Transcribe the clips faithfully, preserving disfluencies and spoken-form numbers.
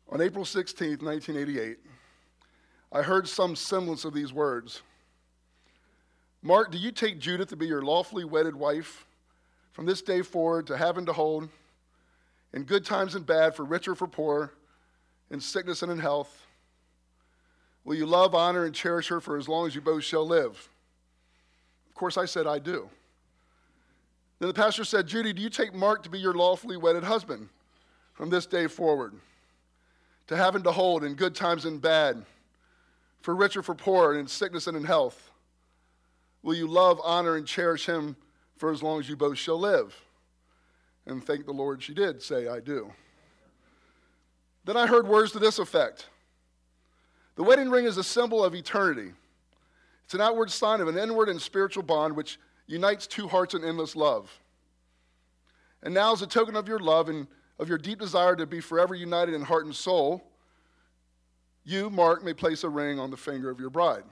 On April sixteenth, nineteen eighty-eight, I heard some semblance of these words. Mark, do you take Judith to be your lawfully wedded wife from this day forward, to have and to hold, in good times and bad, for rich or for poor, in sickness and in health? Will you love, honor, and cherish her for as long as you both shall live? Of course, I said, I do. Then the pastor said, Judy, do you take Mark to be your lawfully wedded husband from this day forward, to have and to hold in good times and bad, for rich or for poor, and in sickness and in health? Will you love, honor, and cherish him for as long as you both shall live? And thank the Lord she did say, I do. Then I heard words to this effect. The wedding ring is a symbol of eternity. It's an outward sign of an inward and spiritual bond which unites two hearts in endless love. And now, as a token of your love and of your deep desire to be forever united in heart and soul, you, Mark, may place a ring on the finger of your bride.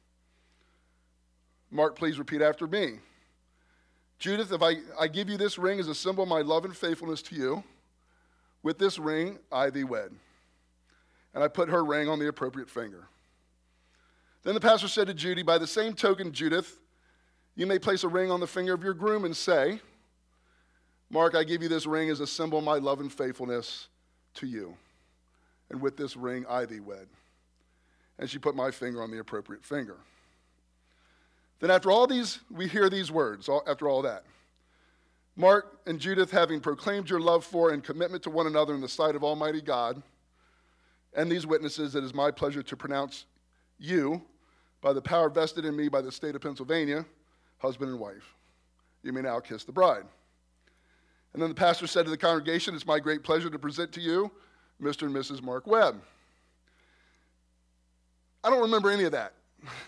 Mark, please repeat after me. Judith, if I, I give you this ring as a symbol of my love and faithfulness to you, with this ring I thee wed. And I put her ring on the appropriate finger. Then the pastor said to Judy, by the same token, Judith, you may place a ring on the finger of your groom and say, Mark, I give you this ring as a symbol of my love and faithfulness to you. And with this ring I thee wed. And she put my finger on the appropriate finger. Then after all these, we hear these words, after all that. Mark and Judith, having proclaimed your love for and commitment to one another in the sight of Almighty God, and these witnesses, it is my pleasure to pronounce you, by the power vested in me by the state of Pennsylvania, husband and wife. You may now kiss the bride. And then the pastor said to the congregation, it's my great pleasure to present to you Mister and Missus Mark Webb. I don't remember any of that.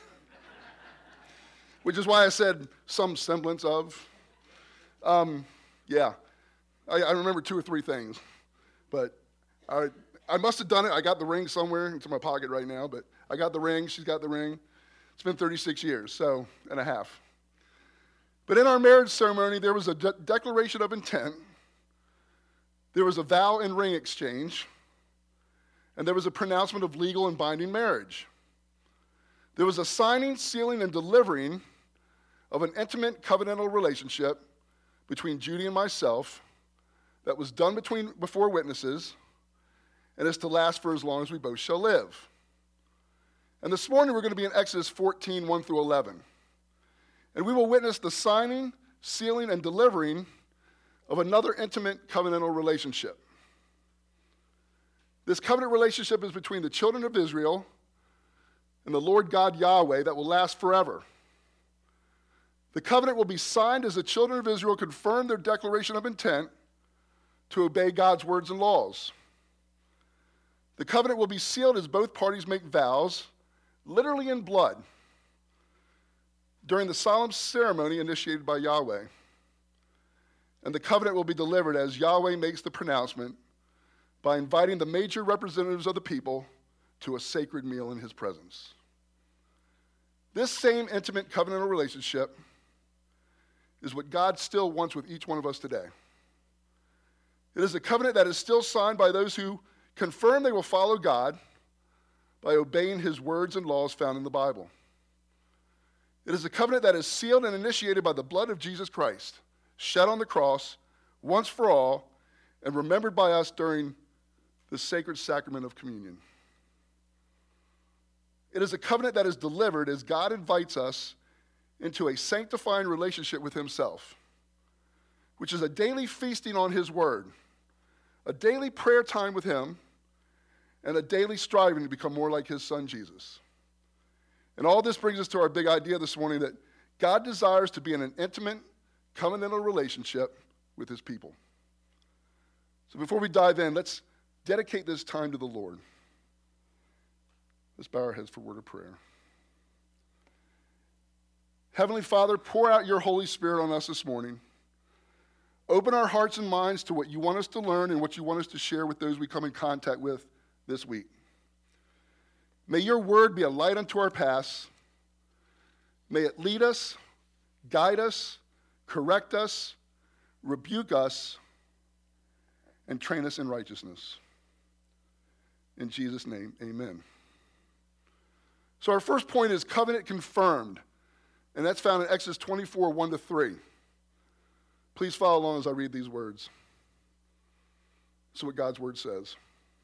Which is why I said some semblance of. Um, yeah, I, I remember two or three things. But I, I must have done it. I got the ring somewhere. It's in my pocket right now. But I got the ring. She's got the ring. It's been thirty-six years, so, and a half. But in our marriage ceremony, there was a de- declaration of intent. There was a vow and ring exchange. And there was a pronouncement of legal and binding marriage. There was a signing, sealing, and delivering of an intimate covenantal relationship between Judy and myself that was done between before witnesses and is to last for as long as we both shall live. And this morning we're going to be in Exodus fourteen, one through eleven. And we will witness the signing, sealing, and delivering of another intimate covenantal relationship. This covenant relationship is between the children of Israel and the Lord God Yahweh that will last forever. The covenant will be signed as the children of Israel confirm their declaration of intent to obey God's words and laws. The covenant will be sealed as both parties make vows, literally in blood, during the solemn ceremony initiated by Yahweh. And the covenant will be delivered as Yahweh makes the pronouncement by inviting the major representatives of the people to a sacred meal in his presence. This same intimate covenantal relationship is what God still wants with each one of us today. It is a covenant that is still signed by those who confirm they will follow God by obeying his words and laws found in the Bible. It is a covenant that is sealed and initiated by the blood of Jesus Christ, shed on the cross once for all and remembered by us during the sacred sacrament of communion. It is a covenant that is delivered as God invites us into a sanctifying relationship with himself, which is a daily feasting on his word, a daily prayer time with him, and a daily striving to become more like his son Jesus. And all this brings us to our big idea this morning that God desires to be in an intimate, covenantal relationship with his people. So before we dive in, let's dedicate this time to the Lord. Let's bow our heads for a word of prayer. Heavenly Father, pour out your Holy Spirit on us this morning. Open our hearts and minds to what you want us to learn and what you want us to share with those we come in contact with this week. May your word be a light unto our paths. May it lead us, guide us, correct us, rebuke us, and train us in righteousness. In Jesus' name, amen. So our first point is covenant confirmed, and that's found in Exodus twenty-four, one to three. Please follow along as I read these words. This is what God's word says.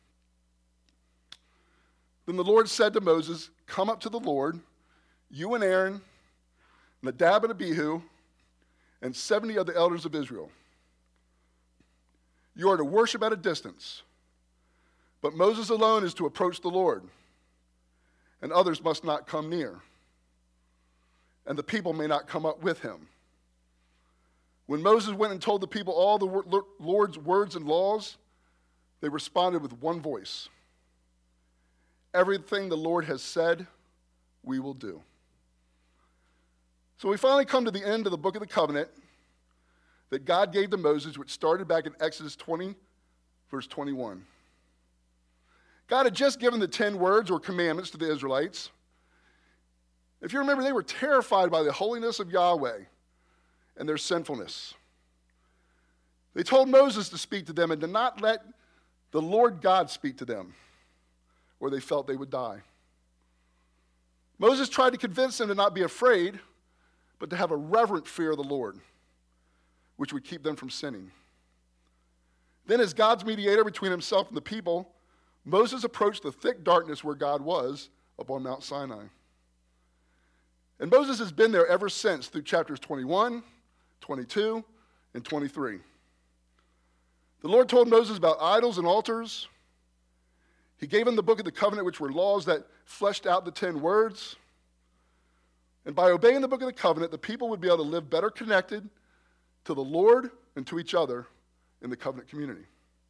Then the Lord said to Moses, "Come up to the Lord, you and Aaron, Nadab and Abihu, and seventy of the elders of Israel. You are to worship at a distance, but Moses alone is to approach the Lord, and others must not come near, and the people may not come up with him." When Moses went and told the people all the Lord's words and laws, they responded with one voice: "Everything the Lord has said, we will do." So we finally come to the end of the book of the covenant that God gave to Moses, which started back in Exodus twenty, verse twenty-one. God had just given the ten words or commandments to the Israelites. If you remember, they were terrified by the holiness of Yahweh and their sinfulness. They told Moses to speak to them and to not let the Lord God speak to them, or they felt they would die. Moses tried to convince them to not be afraid, but to have a reverent fear of the Lord, which would keep them from sinning. Then, as God's mediator between himself and the people, Moses approached the thick darkness where God was upon Mount Sinai. And Moses has been there ever since through chapters twenty-one, twenty-two, and twenty-three. The Lord told Moses about idols and altars. He gave him the book of the covenant, which were laws that fleshed out the ten words. And by obeying the book of the covenant, the people would be able to live better connected to the Lord and to each other in the covenant community.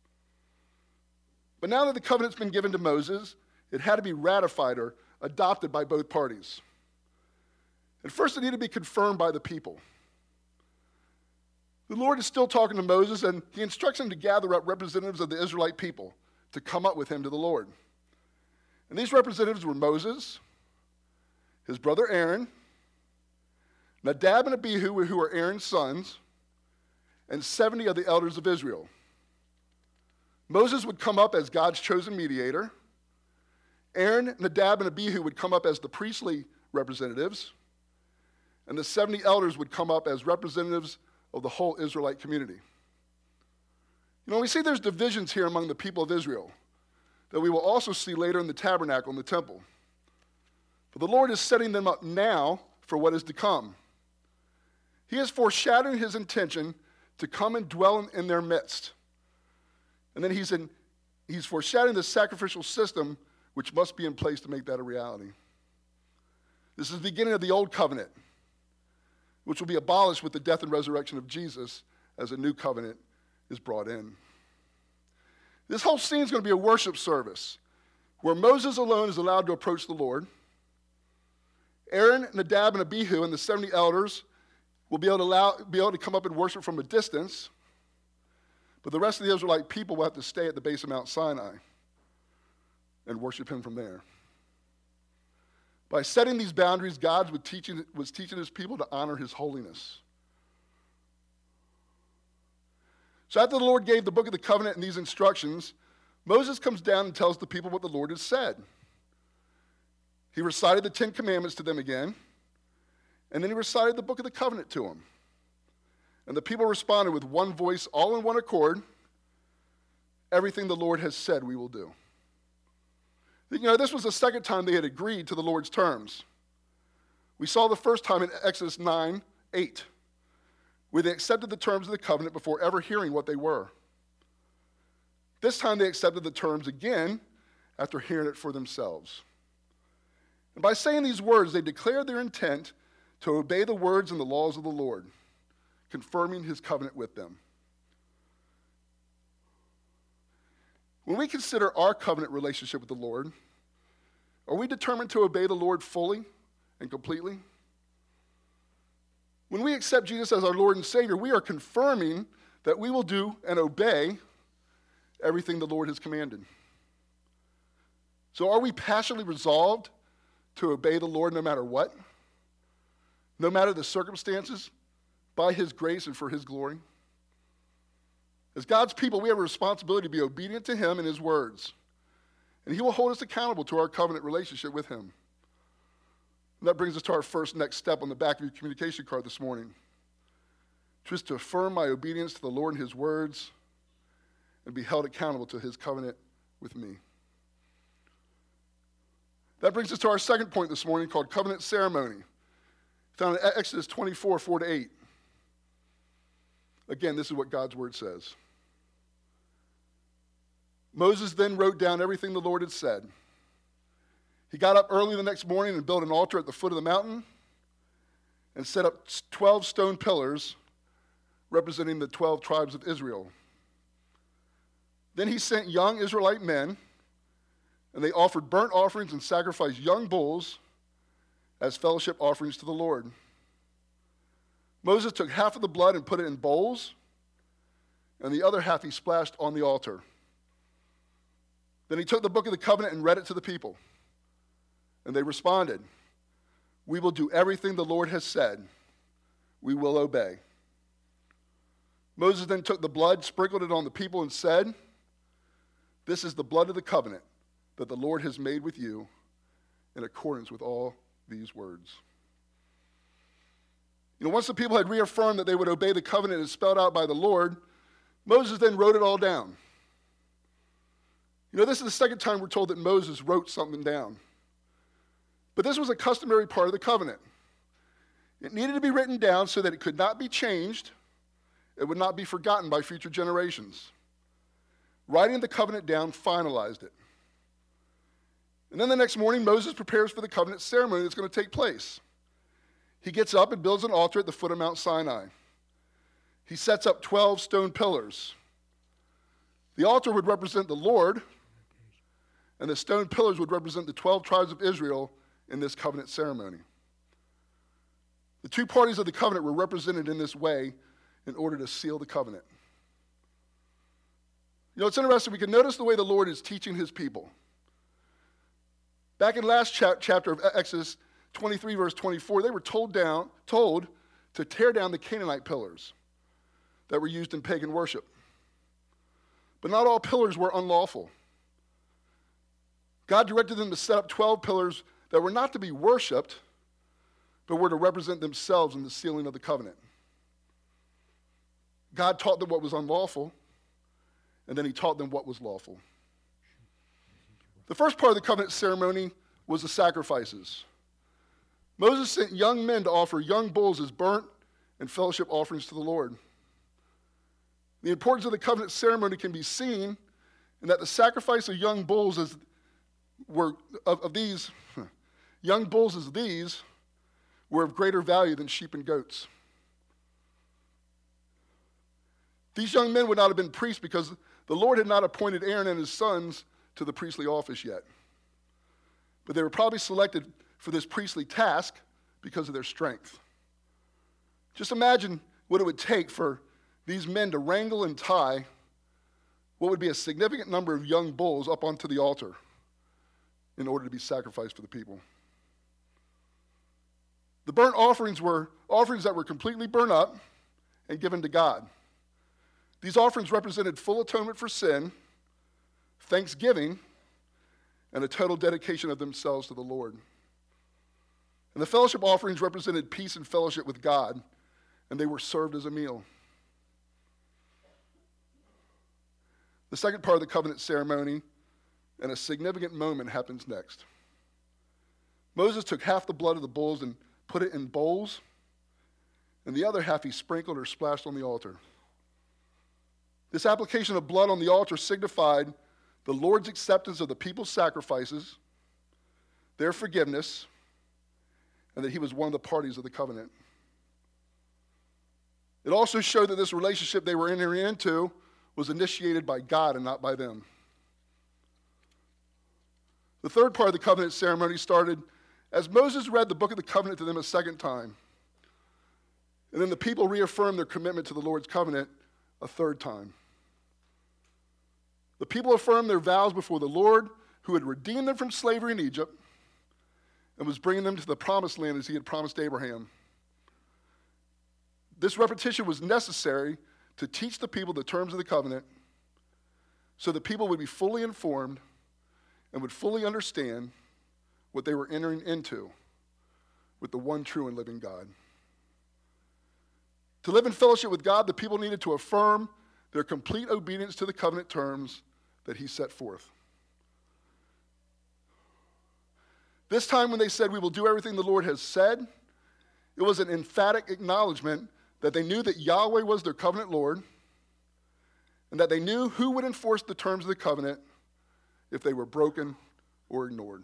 But now that the covenant's been given to Moses, it had to be ratified or adopted by both parties. And first, it needed to be confirmed by the people. The Lord is still talking to Moses, and he instructs him to gather up representatives of the Israelite people to come up with him to the Lord. And these representatives were Moses, his brother Aaron, Nadab and Abihu, who were Aaron's sons, and seventy of the elders of Israel. Moses would come up as God's chosen mediator. Aaron, Nadab, and Abihu would come up as the priestly representatives. And the seventy elders would come up as representatives of the whole Israelite community. You know, we see there's divisions here among the people of Israel that we will also see later in the tabernacle and the temple. But the Lord is setting them up now for what is to come. He is foreshadowing his intention to come and dwell in, in their midst. And then he's, in, he's foreshadowing the sacrificial system which must be in place to make that a reality. This is the beginning of the old covenant, which will be abolished with the death and resurrection of Jesus as a new covenant is brought in. This whole scene is going to be a worship service where Moses alone is allowed to approach the Lord. Aaron, Nadab, and Abihu and the seventy elders will be able to, allow, be able to come up and worship from a distance, but the rest of the Israelite people will have to stay at the base of Mount Sinai and worship him from there. By setting these boundaries, God was teaching, was teaching his people to honor his holiness. So after the Lord gave the book of the covenant and these instructions, Moses comes down and tells the people what the Lord has said. He recited the Ten Commandments to them again, and then he recited the book of the covenant to them. And the people responded with one voice, all in one accord: "Everything the Lord has said, we will do." You know, this was the second time they had agreed to the Lord's terms. We saw the first time in Exodus nine, eight, where they accepted the terms of the covenant before ever hearing what they were. This time they accepted the terms again after hearing it for themselves. And by saying these words, they declared their intent to obey the words and the laws of the Lord, confirming his covenant with them. When we consider our covenant relationship with the Lord, are we determined to obey the Lord fully and completely? When we accept Jesus as our Lord and Savior, we are confirming that we will do and obey everything the Lord has commanded. So are we passionately resolved to obey the Lord no matter what? No matter the circumstances, by his grace and for his glory? As God's people, we have a responsibility to be obedient to him and his words. And he will hold us accountable to our covenant relationship with him. And that brings us to our first next step on the back of your communication card this morning, which is to affirm my obedience to the Lord and his words and be held accountable to his covenant with me. That brings us to our second point this morning, called covenant ceremony, found in Exodus twenty-four, four to eight. Again, this is what God's word says. Moses then wrote down everything the Lord had said. He got up early the next morning and built an altar at the foot of the mountain and set up twelve stone pillars representing the twelve tribes of Israel. Then he sent young Israelite men, and they offered burnt offerings and sacrificed young bulls as fellowship offerings to the Lord. Moses took half of the blood and put it in bowls, and the other half he splashed on the altar. Then he took the book of the covenant and read it to the people. And they responded, "We will do everything the Lord has said. We will obey." Moses then took the blood, sprinkled it on the people, and said, "This is the blood of the covenant that the Lord has made with you in accordance with all these words." You know, once the people had reaffirmed that they would obey the covenant as spelled out by the Lord, Moses then wrote it all down. You know, this is the second time we're told that Moses wrote something down. But this was a customary part of the covenant. It needed to be written down so that it could not be changed. It would not be forgotten by future generations. Writing the covenant down finalized it. And then the next morning, Moses prepares for the covenant ceremony that's going to take place. He gets up and builds an altar at the foot of Mount Sinai. He sets up twelve stone pillars. The altar would represent the Lord, and the stone pillars would represent the twelve tribes of Israel in this covenant ceremony. The two parties of the covenant were represented in this way in order to seal the covenant. You know, it's interesting. We can notice the way the Lord is teaching his people. Back in last cha- chapter of Exodus twenty-three, verse twenty-four, they were told down, told to tear down the Canaanite pillars that were used in pagan worship. But not all pillars were unlawful. God directed them to set up twelve pillars that were not to be worshipped, but were to represent themselves in the sealing of the covenant. God taught them what was unlawful, and then he taught them what was lawful. The first part of the covenant ceremony was the sacrifices. Moses sent young men to offer young bulls as burnt and fellowship offerings to the Lord. The importance of the covenant ceremony can be seen in that the sacrifice of young bulls as were of, of these young bulls as these were of greater value than sheep and goats. These young men would not have been priests because the Lord had not appointed Aaron and his sons to the priestly office yet. But they were probably selected for this priestly task because of their strength. Just imagine what it would take for these men to wrangle and tie what would be a significant number of young bulls up onto the altar in order to be sacrificed for the people. The burnt offerings were offerings that were completely burnt up and given to God. These offerings represented full atonement for sin, thanksgiving, and a total dedication of themselves to the Lord. And the fellowship offerings represented peace and fellowship with God, and they were served as a meal. The second part of the covenant ceremony, and a significant moment, happens next. Moses took half the blood of the bulls and put it in bowls, and the other half he sprinkled or splashed on the altar. This application of blood on the altar signified the Lord's acceptance of the people's sacrifices, their forgiveness, and that he was one of the parties of the covenant. It also showed that this relationship they were entering into was initiated by God and not by them. The third part of the covenant ceremony started as Moses read the book of the covenant to them a second time. And then the people reaffirmed their commitment to the Lord's covenant a third time. The people affirmed their vows before the Lord, who had redeemed them from slavery in Egypt and was bringing them to the promised land as he had promised Abraham. This repetition was necessary to teach the people the terms of the covenant so the people would be fully informed and would fully understand what they were entering into with the one true and living God. To live in fellowship with God, the people needed to affirm their complete obedience to the covenant terms that he set forth. This time when they said, we will do everything the Lord has said, it was an emphatic acknowledgement that they knew that Yahweh was their covenant Lord, and that they knew who would enforce the terms of the covenant if they were broken or ignored.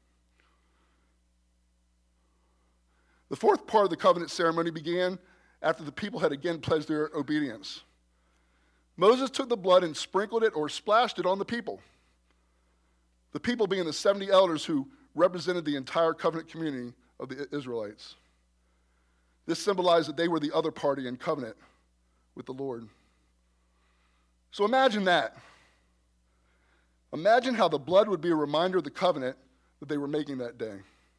The fourth part of the covenant ceremony began after the people had again pledged their obedience. Moses took the blood and sprinkled it or splashed it on the people. The people being the seventy elders who represented the entire covenant community of the Israelites. This symbolized that they were the other party in covenant with the Lord. So imagine that. Imagine how the blood would be a reminder of the covenant that they were making that day.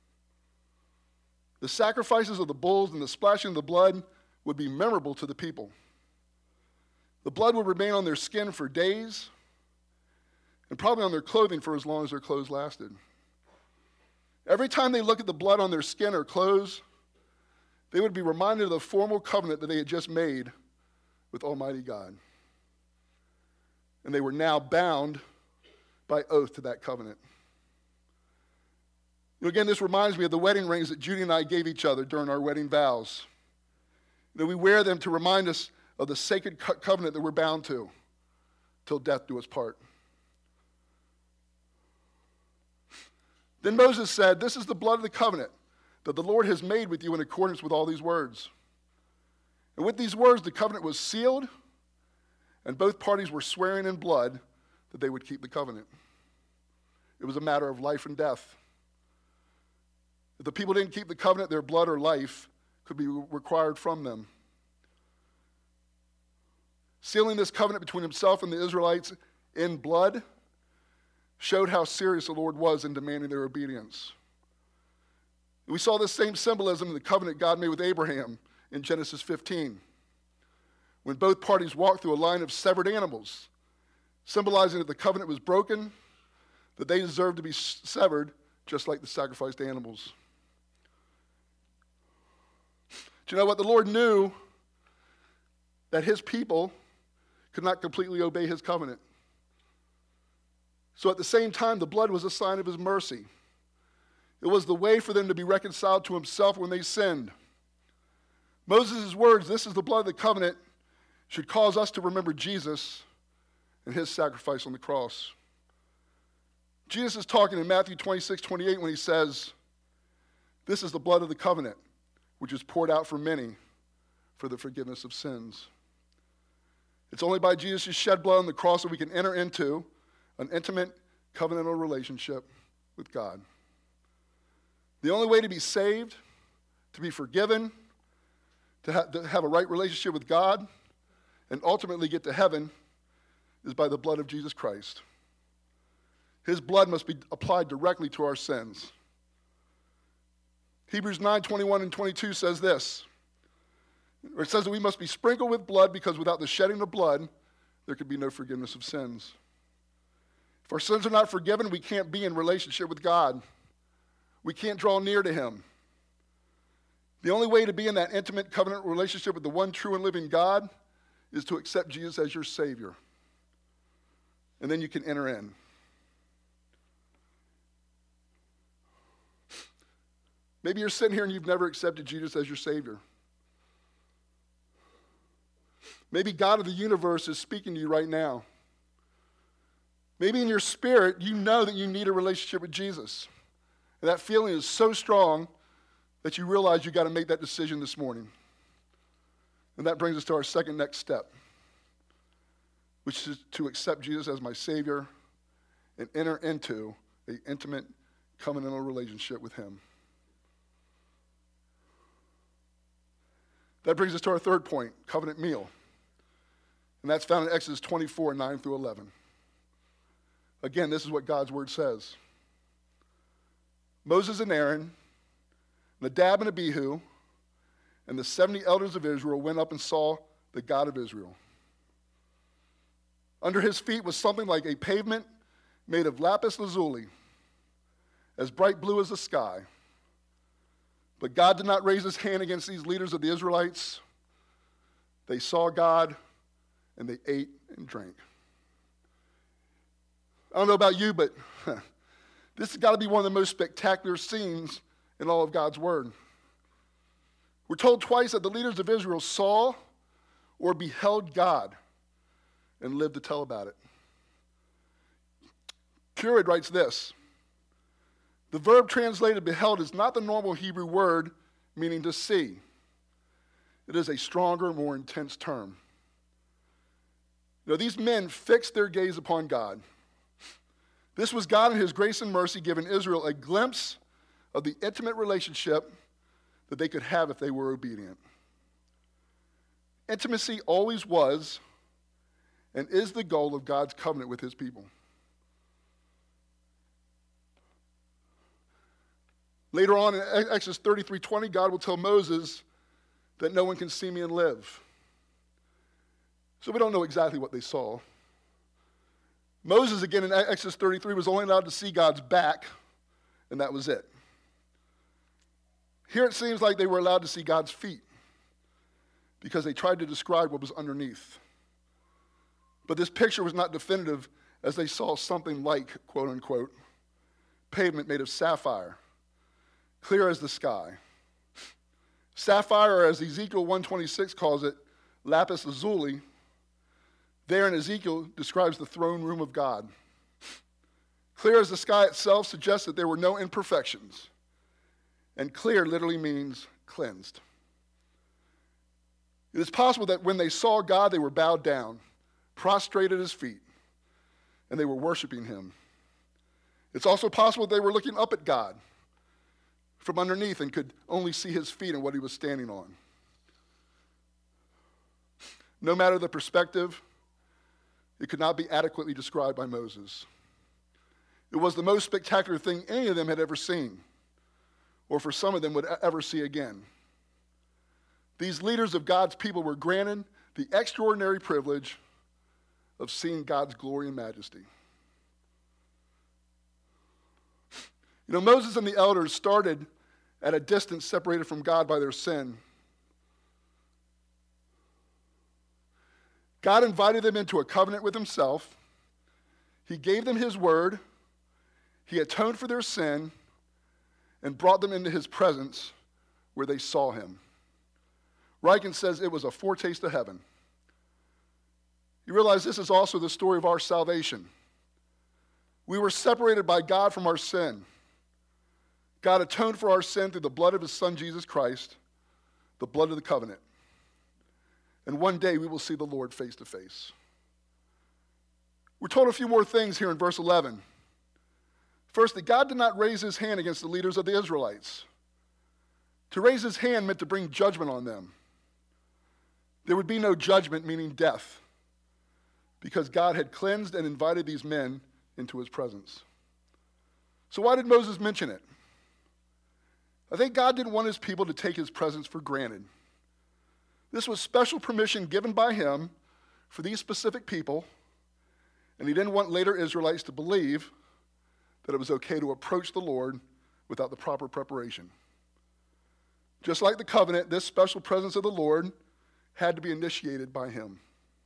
The sacrifices of the bulls and the splashing of the blood would be memorable to the people. The blood would remain on their skin for days, and probably on their clothing for as long as their clothes lasted. Every time they look at the blood on their skin or clothes, they would be reminded of the formal covenant that they had just made with Almighty God. And they were now bound by oath to that covenant. You know, again, this reminds me of the wedding rings that Judy and I gave each other during our wedding vows. You know, we wear them to remind us of the sacred co- covenant that we're bound to till death do us part. Then Moses said, this is the blood of the covenant that the Lord has made with you in accordance with all these words. And with these words, the covenant was sealed, and both parties were swearing in blood that they would keep the covenant. It was a matter of life and death. If the people didn't keep the covenant, their blood or life could be required from them. Sealing this covenant between himself and the Israelites in blood showed how serious the Lord was in demanding their obedience. We saw this same symbolism in the covenant God made with Abraham in Genesis fifteen, when both parties walked through a line of severed animals, symbolizing that the covenant was broken, that they deserved to be severed, just like the sacrificed animals. Do you know what? The Lord knew that his people could not completely obey his covenant. So at the same time, the blood was a sign of his mercy. It was the way for them to be reconciled to himself when they sinned. Moses' words, this is the blood of the covenant, should cause us to remember Jesus and his sacrifice on the cross. Jesus is talking in Matthew twenty-six, twenty-eight when he says, this is the blood of the covenant, which is poured out for many for the forgiveness of sins. It's only by Jesus' shed blood on the cross that we can enter into an intimate covenantal relationship with God. The only way to be saved, to be forgiven, to, ha- to have a right relationship with God, and ultimately get to heaven is by the blood of Jesus Christ. His blood must be applied directly to our sins. Hebrews nine, twenty-one and twenty-two says this. It says that we must be sprinkled with blood because without the shedding of blood, there could be no forgiveness of sins. If our sins are not forgiven, we can't be in relationship with God. We can't draw near to him. The only way to be in that intimate covenant relationship with the one true and living God is to accept Jesus as your Savior. And then you can enter in. Maybe you're sitting here and you've never accepted Jesus as your Savior. Maybe God of the universe is speaking to you right now. Maybe in your spirit, you know that you need a relationship with Jesus. And that feeling is so strong that you realize you've got to make that decision this morning. And that brings us to our second next step, which is to accept Jesus as my Savior and enter into an intimate covenantal relationship with him. That brings us to our third point, covenant meal. And that's found in Exodus twenty-four, nine through eleven. Again, this is what God's word says. Moses and Aaron, Nadab and Abihu, and the seventy elders of Israel went up and saw the God of Israel. Under his feet was something like a pavement made of lapis lazuli, as bright blue as the sky. But God did not raise his hand against these leaders of the Israelites. They saw God, and they ate and drank. I don't know about you, but huh, this has got to be one of the most spectacular scenes in all of God's word. We're told twice that the leaders of Israel saw or beheld God and lived to tell about it. Keurig writes this: the verb translated beheld is not the normal Hebrew word meaning to see. It is a stronger, more intense term. You know, these men fixed their gaze upon God. This was God in his grace and mercy giving Israel a glimpse of the intimate relationship that they could have if they were obedient. Intimacy always was and is the goal of God's covenant with his people. Later on in Exodus thirty-three twenty, God will tell Moses that no one can see me and live. So we don't know exactly what they saw. Moses, again in Exodus thirty-three, was only allowed to see God's back, and that was it. Here it seems like they were allowed to see God's feet because they tried to describe what was underneath. But this picture was not definitive, as they saw something like, quote unquote, pavement made of sapphire, clear as the sky. Sapphire, or as Ezekiel one twenty-six calls it, lapis lazuli, there in Ezekiel describes the throne room of God. Clear as the sky itself suggests that there were no imperfections. And clear literally means cleansed. It is possible that when they saw God, they were bowed down, prostrate at his feet, and they were worshiping him. It's also possible they were looking up at God from underneath and could only see his feet and what he was standing on. No matter the perspective, it could not be adequately described by Moses. It was the most spectacular thing any of them had ever seen, or for some of them would ever see again. These leaders of God's people were granted the extraordinary privilege of seeing God's glory and majesty. You know, Moses and the elders started at a distance separated from God by their sin. God invited them into a covenant with himself. He gave them his word. He atoned for their sin and brought them into his presence where they saw him. Ryken says it was a foretaste of heaven. You realize this is also the story of our salvation. We were separated by God from our sin. God atoned for our sin through the blood of his son, Jesus Christ, the blood of the covenant. And one day we will see the Lord face to face. We're told a few more things here in verse eleven. First, that God did not raise his hand against the leaders of the Israelites. To raise his hand meant to bring judgment on them. There would be no judgment, meaning death, because God had cleansed and invited these men into his presence. So why did Moses mention it? I think God didn't want his people to take his presence for granted. This was special permission given by him for these specific people, and he didn't want later Israelites to believe that it was okay to approach the Lord without the proper preparation. Just like the covenant, this special presence of the Lord had to be initiated by him.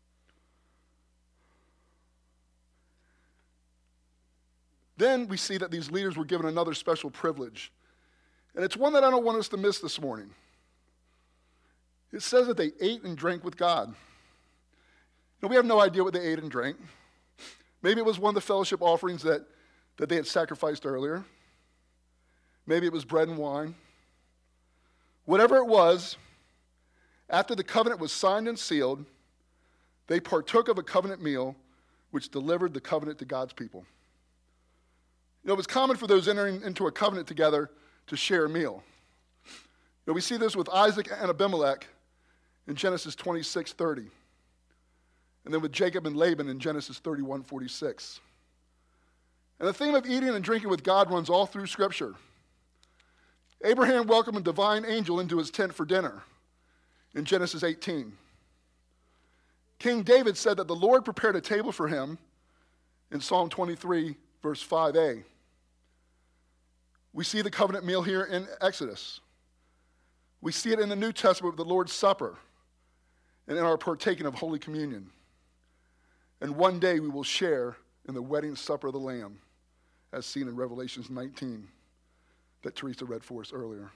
Then we see that these leaders were given another special privilege. And it's one that I don't want us to miss this morning. It says that they ate and drank with God. Now, we have no idea what they ate and drank. Maybe it was one of the fellowship offerings that, that they had sacrificed earlier. Maybe it was bread and wine. Whatever it was, after the covenant was signed and sealed, they partook of a covenant meal which delivered the covenant to God's people. You know, it was common for those entering into a covenant together to share a meal. You know, we see this with Isaac and Abimelech in Genesis twenty-six thirty. And then with Jacob and Laban in Genesis thirty-one forty-six. And the theme of eating and drinking with God runs all through Scripture. Abraham welcomed a divine angel into his tent for dinner in Genesis eighteen. King David said that the Lord prepared a table for him in Psalm twenty-three, verse five a. We see the covenant meal here in Exodus. We see it in the New Testament with the Lord's Supper and in our partaking of Holy Communion. And one day we will share in the wedding supper of the Lamb, as seen in Revelation nineteen that Teresa read for us earlier.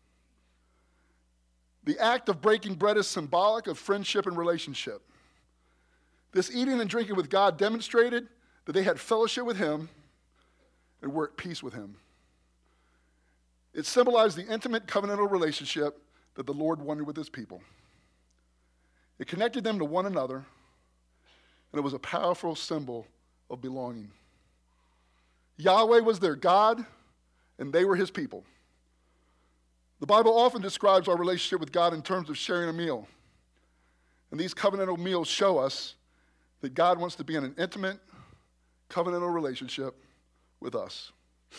The act of breaking bread is symbolic of friendship and relationship. This eating and drinking with God demonstrated that they had fellowship with him and were at peace with him. It symbolized the intimate covenantal relationship that the Lord wanted with his people. It connected them to one another, and it was a powerful symbol of belonging. Yahweh was their God, and they were his people. The Bible often describes our relationship with God in terms of sharing a meal. And these covenantal meals show us that God wants to be in an intimate, covenantal relationship with us.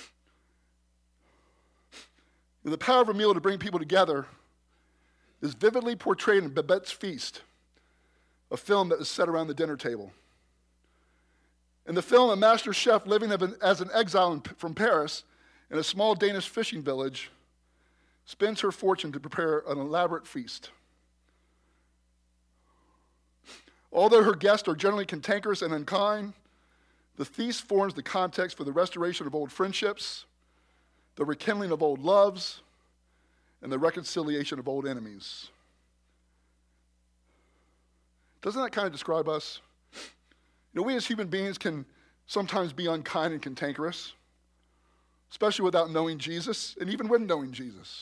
And the power of a meal to bring people together is vividly portrayed in Babette's Feast, a film that is set around the dinner table. In the film, a master chef living as an exile from Paris in a small Danish fishing village spends her fortune to prepare an elaborate feast. Although her guests are generally cantankerous and unkind, the feast forms the context for the restoration of old friendships, the rekindling of old loves, and the reconciliation of old enemies. Doesn't that kind of describe us? You know, we as human beings can sometimes be unkind and cantankerous, especially without knowing Jesus, and even with knowing Jesus.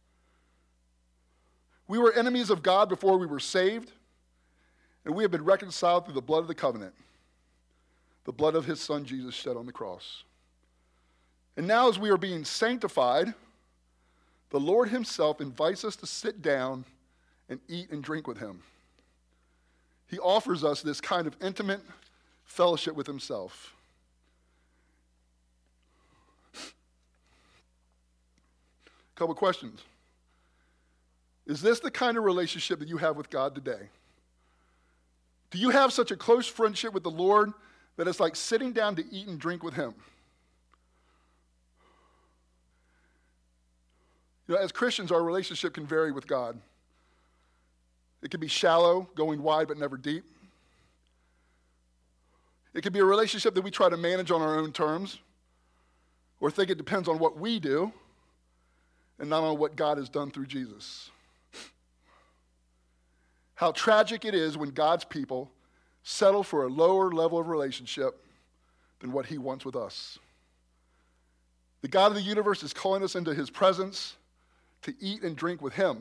We were enemies of God before we were saved, and we have been reconciled through the blood of the covenant, the blood of his son Jesus shed on the cross. And now as we are being sanctified, the Lord himself invites us to sit down and eat and drink with him. He offers us this kind of intimate fellowship with himself. A couple questions. Is this the kind of relationship that you have with God today? Do you have such a close friendship with the Lord that it's like sitting down to eat and drink with him? You know, as Christians, our relationship can vary with God. It can be shallow, going wide but never deep. It can be a relationship that we try to manage on our own terms, or think it depends on what we do and not on what God has done through Jesus. How tragic it is when God's people settle for a lower level of relationship than what he wants with us. The God of the universe is calling us into his presence to eat and drink with him.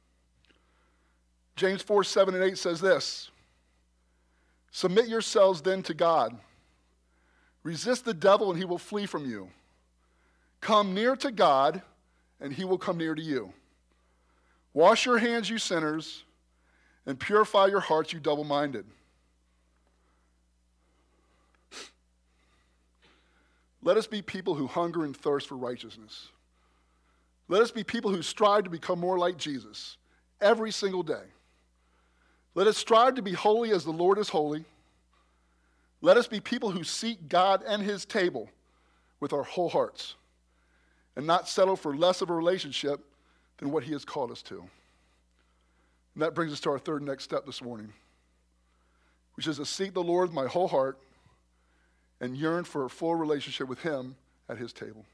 James four, seven, and eight says this: submit yourselves then to God. Resist the devil and he will flee from you. Come near to God and he will come near to you. Wash your hands, you sinners, and purify your hearts, you double-minded. Let us be people who hunger and thirst for righteousness. Let us be people who strive to become more like Jesus every single day. Let us strive to be holy as the Lord is holy. Let us be people who seek God and his table with our whole hearts and not settle for less of a relationship than what he has called us to. And that brings us to our third next step this morning, which is to seek the Lord with my whole heart and yearn for a full relationship with him at his table.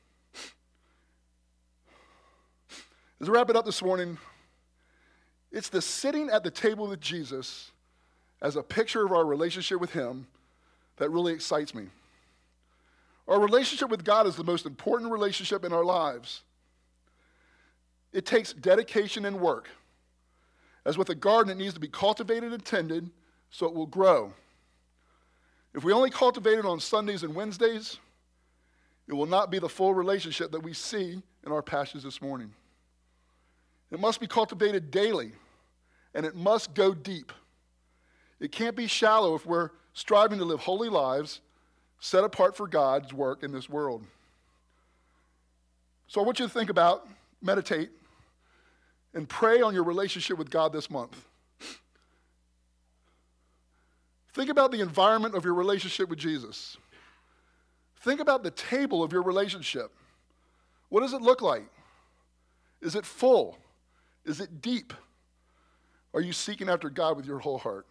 As I wrap it up this morning, it's the sitting at the table with Jesus as a picture of our relationship with him that really excites me. Our relationship with God is the most important relationship in our lives. It takes dedication and work. As with a garden, it needs to be cultivated and tended so it will grow. If we only cultivate it on Sundays and Wednesdays, it will not be the full relationship that we see in our passage this morning. It must be cultivated daily, and it must go deep. It can't be shallow if we're striving to live holy lives set apart for God's work in this world. So I want you to think about, meditate, and pray on your relationship with God this month. Think about the environment of your relationship with Jesus. Think about the table of your relationship. What does it look like? Is it full? Is it deep? Are you seeking after God with your whole heart?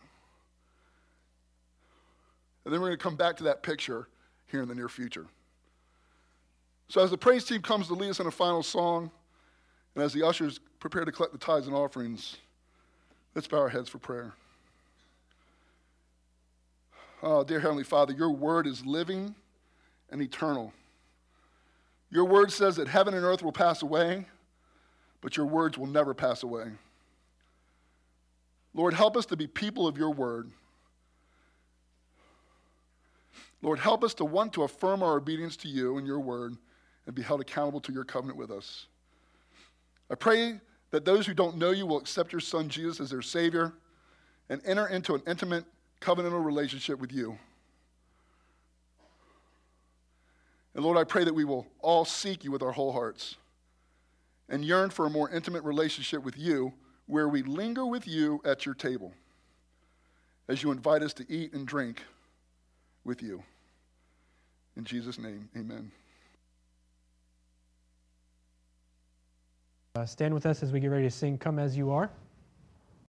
And then we're going to come back to that picture here in the near future. So as the praise team comes to lead us in a final song, and as the ushers prepare to collect the tithes and offerings, let's bow our heads for prayer. Oh, dear Heavenly Father, your word is living and eternal. Your word says that heaven and earth will pass away, but your words will never pass away. Lord, help us to be people of your word. Lord, help us to want to affirm our obedience to you and your word and be held accountable to your covenant with us. I pray that those who don't know you will accept your son Jesus as their Savior and enter into an intimate covenantal relationship with you. And Lord, I pray that we will all seek you with our whole hearts and yearn for a more intimate relationship with you where we linger with you at your table as you invite us to eat and drink with you. In Jesus' name, amen. Uh, stand with us as we get ready to sing Come As You Are.